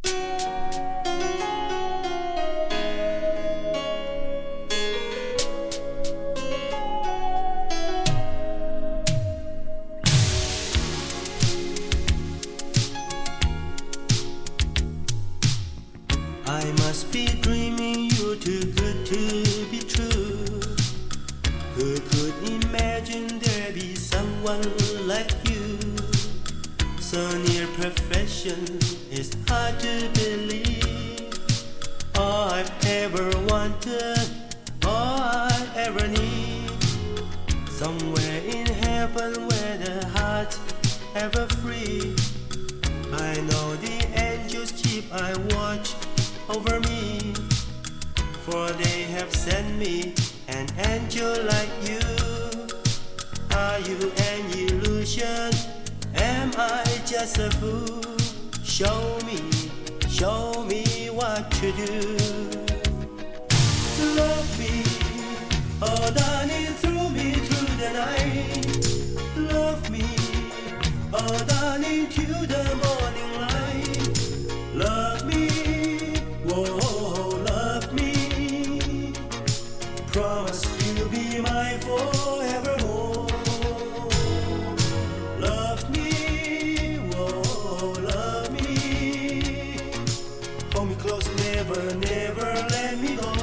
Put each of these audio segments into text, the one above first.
I must be dreaming, you're too good to be true. Who could imagine there'd be someone like you? So near perfection, it's hard to believe. All I've ever wanted, all I ever need. Somewhere in heaven where the heart's ever free. I know the angels keep I watch over me, for they have sent me an angel like you. Are you an illusion? Am I just a fool? Show me what to do. Love me, oh darling, through me through the night. Love me, oh darling, till the morning light. Love me, whoa, love me. Promise you'll be mine forevermore. Love me, whoa, love me. Hold me close, never, never let me go.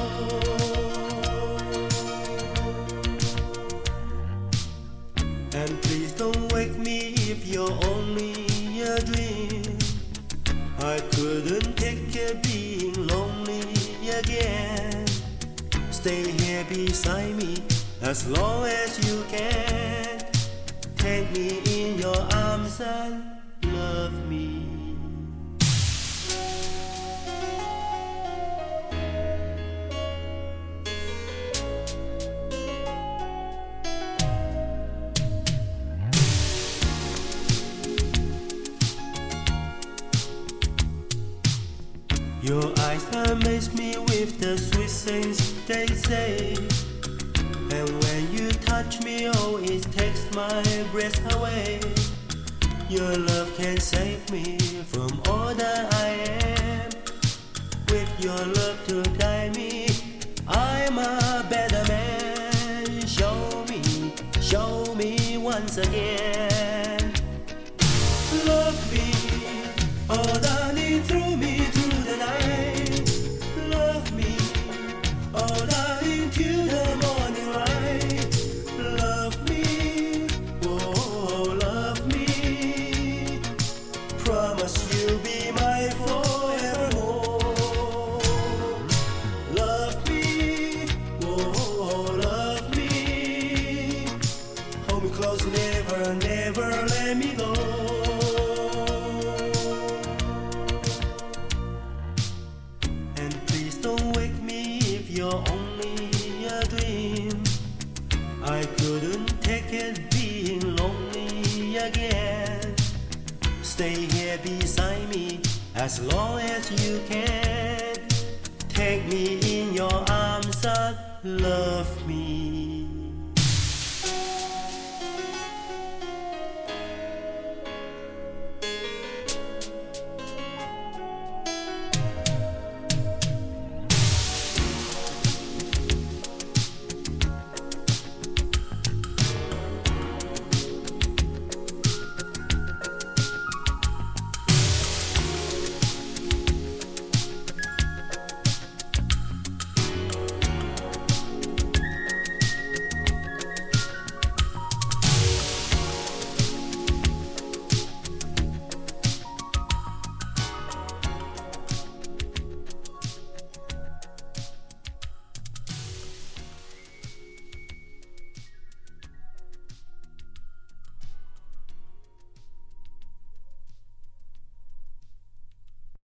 And please don't wake me if you're only a dream. I couldn't take it being lonely again. Stay here beside me as long as you can. Take me in your arms and love me. Your eyes amaze me with the sweet things they say. And when you touch me, oh, it takes my breath away. Your love can save me from all that I am. With your love to guide me, I'm a better man. Show me once again. Love me, oh darling, through me through the night. Love me, oh darling, till the morning light. Love me, oh love me. Promise you'll be mine forevermore. Love me, oh love me. Hold me close, never, never let me go. Don't wake me if you're only a dream. I couldn't take it being lonely again. Stay here beside me as long as you can. Take me in your arms and love me.